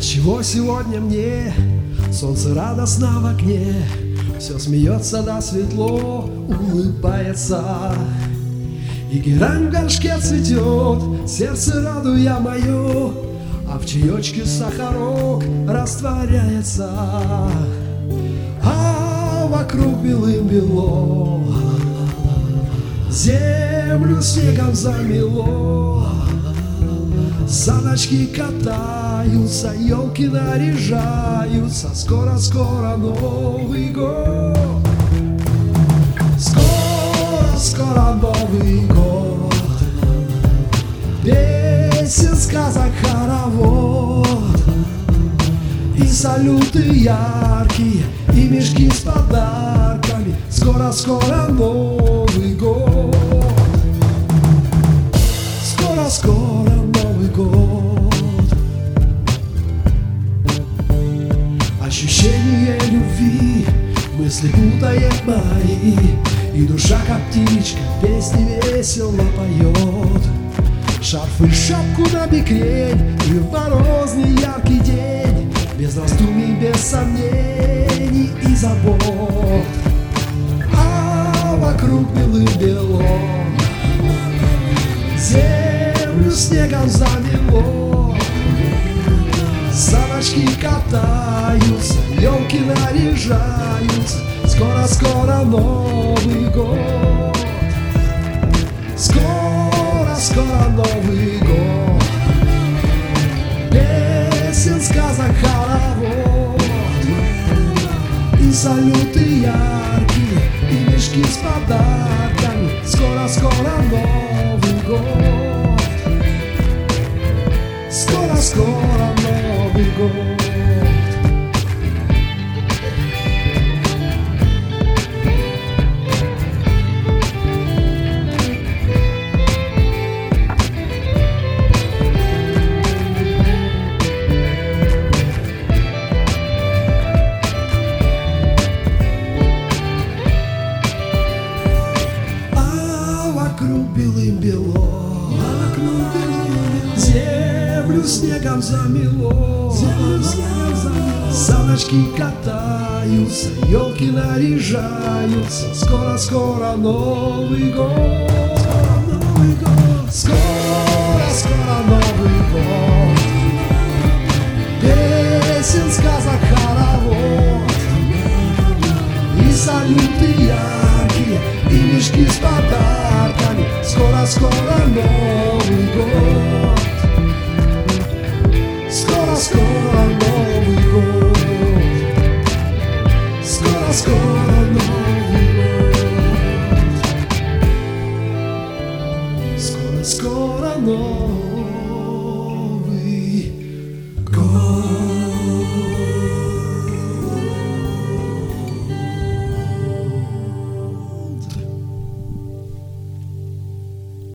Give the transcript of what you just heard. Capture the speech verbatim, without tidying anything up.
Чего сегодня мне солнце радостно в окне, все смеется да светло улыбается, и герань в горшке цветет, сердце радуя мое, а в чаечке сахарок растворяется, а вокруг белым-бело, землю снегом замело. Саночки катаются, елки наряжаются, скоро-скоро Новый год. Скоро-скоро Новый год. Песен, сказок, хоровод, и салюты яркие, и мешки с подарками. Скоро-скоро Новый год. Скоро-скоро Новый год. Ощущение любви мысли путает мои, и душа, как птичка, песни весело поет. Шарф и шапку на бекрень, и в морозный яркий день, без раздумий, без сомнений и забот, а вокруг белым-бело, землю снегом замело. Саночки катаются, елки наряжаются, скоро-скоро Новый год. Скоро-скоро Новый год. Песен, сказок, хоровод, и салюты яркие, и мешки с подарками. Скоро-скоро Новый год. Скоро-скоро Новый год. Вокруг белым-бело, землю снегом замело. Саночки катаются, елки наряжаются, скоро-скоро Новый год. Скоро-скоро Новый год. Песен, сказок, хоровод, и салюты яркие, и мешки с подарками. Скоро-скоро Новый год. Скоро-скоро Новый год. Скоро-скоро Новый год. Скоро-скоро Новый год.